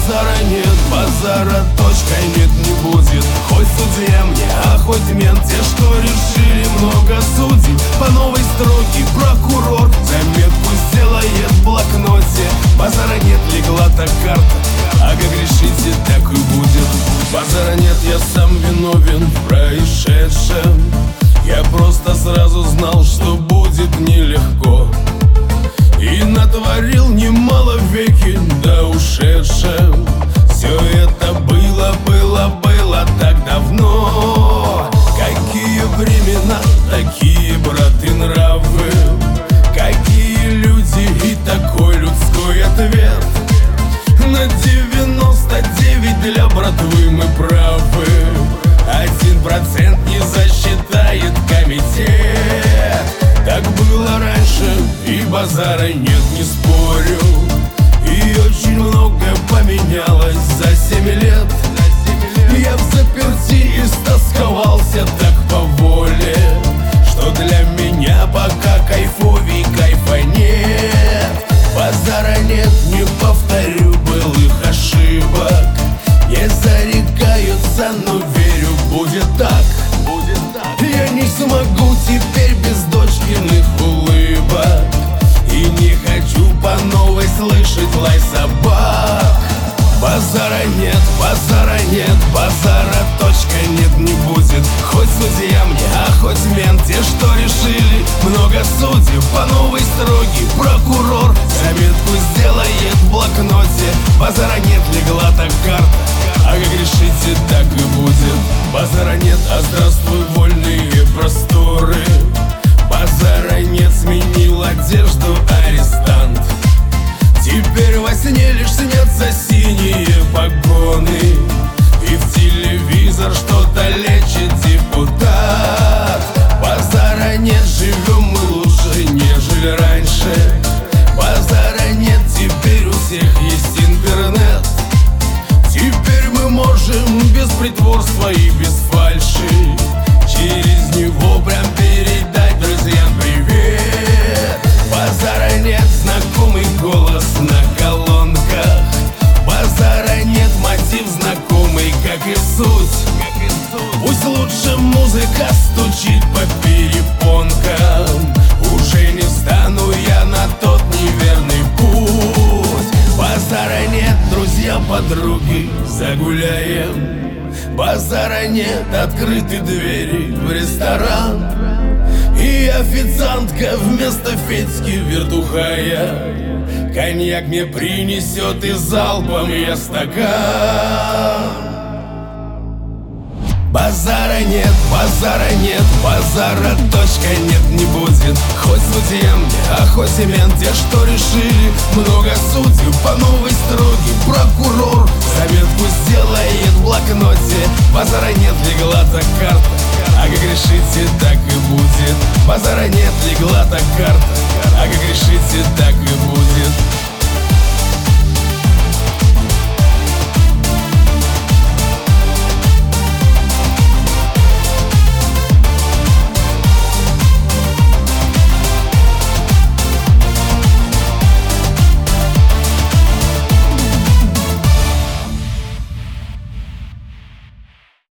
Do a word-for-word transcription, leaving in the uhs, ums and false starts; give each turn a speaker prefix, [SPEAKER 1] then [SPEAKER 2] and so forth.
[SPEAKER 1] базара нет, базара точка нет не будет. Хоть судья мне, а хоть мент, те, что решили много судей. По новой строке прокурор заметку сделает в блокноте. Базара нет, легла так карта, а как решите, так и будет. Базара нет, я сам виновен в происшедшем. Я просто сразу знал, что будет нелегко, и натворил немало веки до ушедшем. Все это было, было, было так давно. Какие времена, такие, брат, и нравы. Какие люди и такой людской ответ. На девяносто девять для братвы мы правы. Один процент не засчитает комитет. Так было раньше, и базара нет, не спорю. И очень многое поменялось за семь лет. Я в заперти истосковался так по воле, что для меня пока кайфовей кайфа нет. Базара нет, не повторю былых ошибок. Не зарекаются, но верю, будет так. Я не смогу теперь без дочкиных улыбок, и не хочу по новой слышать лай собак. Базара нет, базара нет, базара точка нет не будет. Хоть судья мне, а хоть мент, те, что решили много судей. По новой строке прокурор заметку сделает в блокноте. Базара нет, легла так карта, а как решите, так и будет. Базара нет, а здравствуй вольные просторы. Базара нет, сменил одежду арестант. Теперь во сне лишь снятся синие погоны, и в телевизор что-то лечит депутат. Базара нет, живем мы лучше, нежели раньше. Базара нет, теперь у всех есть интернет. Теперь мы можем без притворства и без фальши через него прям передать друзьям привет. Базара нет, знакомый голос на колонках. Базара нет, мотив знакомый, как и суть. Пусть лучше музыка стучит по перепонкам. Уже не стану я на тот неверный путь. Базара нет, друзья, подруги, загуляем. Базара нет, открыты двери в ресторан, и официантка вместо Федьки вертухая коньяк мне принесет, и залпом я стакан. Базара нет, базара нет, базара точка нет не будет. Хоть судья мне, а хоть и мент, те, что решили много судей. По новой строке прокурор заметку сделает в блокноте. Базара нет, легла так карта, а как решите, так и будет. Базара нет, легла так карта, а как решите, так и будет.